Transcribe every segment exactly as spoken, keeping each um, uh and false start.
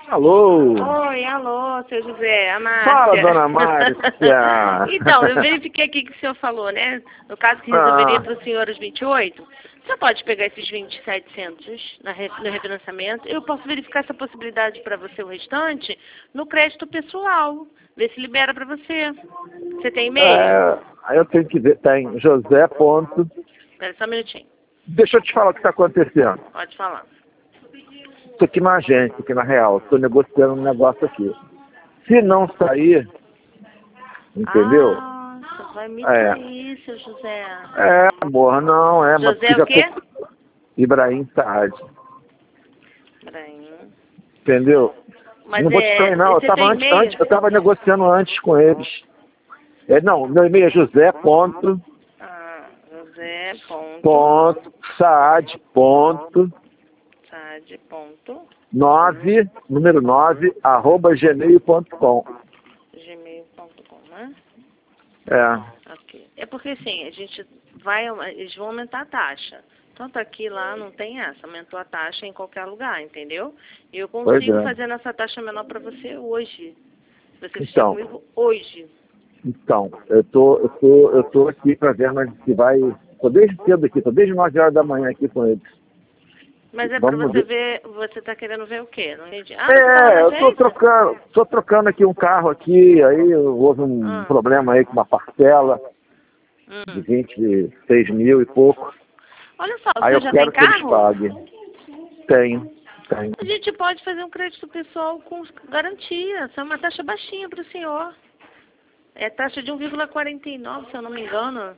Alô? Oi, alô, seu José, a Márcia. Fala, dona Márcia. Então, eu verifiquei aqui que o senhor falou, né? No caso que resolveria Ah. para o senhor os vinte e oito, você pode pegar esses vinte e setecentos na re- no refinanciamento. Eu posso verificar essa possibilidade para você, o restante, no crédito pessoal. Ver se libera para você. Você tem e-mail? É, aí eu tenho que ver, tem José ponto. Espera só um minutinho. Deixa eu te falar o que está acontecendo. Pode falar. Estou aqui na agência, aqui na Real. Estou negociando um negócio aqui. Se não sair, entendeu? Ah, você vai me É. trair, seu José. É, amor, não, é, mas José já o quê? tô... Ibrahim Saad. Peraí. Entendeu? Mas Não vou te é, trair, não. Eu você tava tem antes, e-mail? antes, eu estava negociando antes com eles. É, não, meu e-mail é José ponto. Ah, José ponto. Ponto, Saad, ponto, Sade ponto. nove, número nove, arroba gmail ponto com. Gmail ponto com, né? É, Ok. É porque assim, a gente vai, eles vão aumentar a taxa. Tanto aqui e lá não tem essa, aumentou a taxa em qualquer lugar, entendeu? E eu pois consigo é. fazer essa taxa menor para você hoje. Se você fechar Então, comigo hoje. então, eu tô, eu tô, eu tô aqui para ver, mas se vai, tô desde cedo aqui, tô desde nove horas da manhã aqui com eles. Mas é para Vamos você ver. ver, você tá querendo ver o quê? Não entendi. Ah, você tava É, na eu tô agência? trocando, tô trocando aqui um carro aqui, aí houve um Ah, problema aí com uma parcela de hum. vinte e seis mil e pouco. Olha só, Aí você eu já tem quero que eles carro? paguem. Tenho, tenho. A gente pode fazer um crédito pessoal com garantia. Isso é uma taxa baixinha para o senhor. É taxa de um vírgula quarenta e nove, se eu não me engano.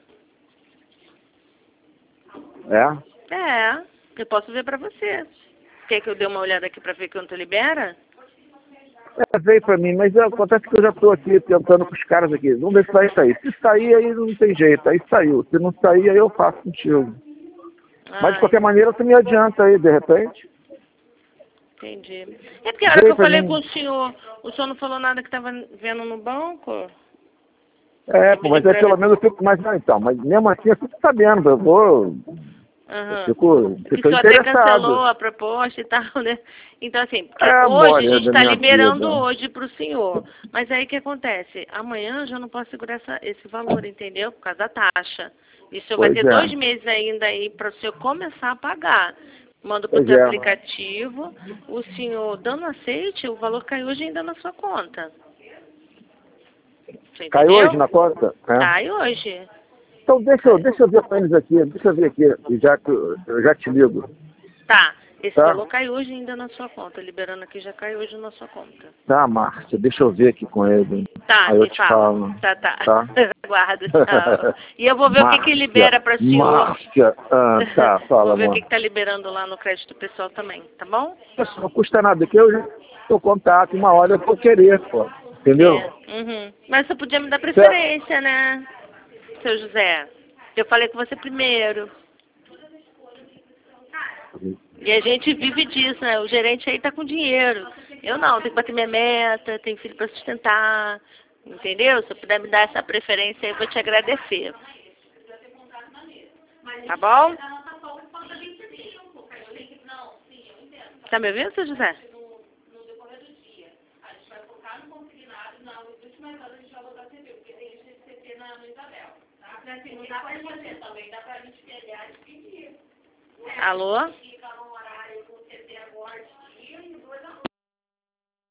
É? É, eu posso ver para você. Quer que eu dê uma olhada aqui para ver quanto libera? É, veio pra mim, mas acontece que eu já estou aqui tentando com os caras aqui. Vamos ver se vai sair. Se sair, aí não tem jeito. Aí saiu. Se não sair, aí eu faço contigo. Mas de Ai, qualquer maneira, tu me adianta aí, de repente. entendi. É porque a hora que Veio eu pra falei com mim. o senhor, o senhor não falou nada que estava vendo no banco? É, Não pô, pediu mas é pra pelo ver. menos eu fico mais. Não, então, mas mesmo assim eu fico sabendo. Eu vou. Eu Aham. fico, Que o fico senhor até cancelou interessado. a proposta e tal, né? Então, assim, porque É, hoje a amor, gente da está minha liberando vida. hoje para o senhor. Mas aí o que acontece? Amanhã eu já não posso segurar essa, esse valor, entendeu? Por causa da taxa. E o senhor vai Pois ter dois é. meses ainda aí para o senhor começar a pagar. Manda para o Pois seu é. aplicativo. O senhor dando aceite, o valor cai hoje ainda na sua conta. Você Cai hoje entendeu? na conta? É. Cai hoje. Então deixa eu, Cai. deixa eu ver com eles aqui. Deixa eu ver aqui. E já, que eu eu já te ligo. Tá. Esse Tá? valor cai hoje ainda na sua conta. Liberando aqui já cai hoje na sua conta. Tá, Márcia, deixa eu ver aqui com ele. Tá, Aí eu me te fala. falo. Tá, tá. Tá? Aguardo, tchau. E eu vou ver o que que Márcia, libera para o senhor. Márcia. Ah, tá, fala, Vou ver o que amor. que tá liberando lá no crédito pessoal também, tá bom? Isso não custa nada, que eu já tô contato, uma hora eu vou querer, pô. Entendeu? É. Uhum. Mas você podia me dar Certo? preferência, né, seu José? Eu falei com você primeiro. E a gente vive disso, né? O gerente aí tá com dinheiro. Eu não, tenho que bater minha meta, tenho filho para sustentar. Entendeu? Se eu puder me dar essa preferência aí, eu vou te agradecer. Tá bom? Tá me ouvindo, seu José? Alô?